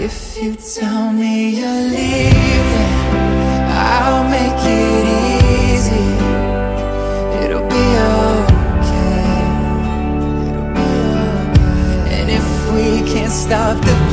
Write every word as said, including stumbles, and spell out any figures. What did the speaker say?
If you tell me you're leaving, I'll make it easy. It'll be okay, it'll be okay. And if we can't stop the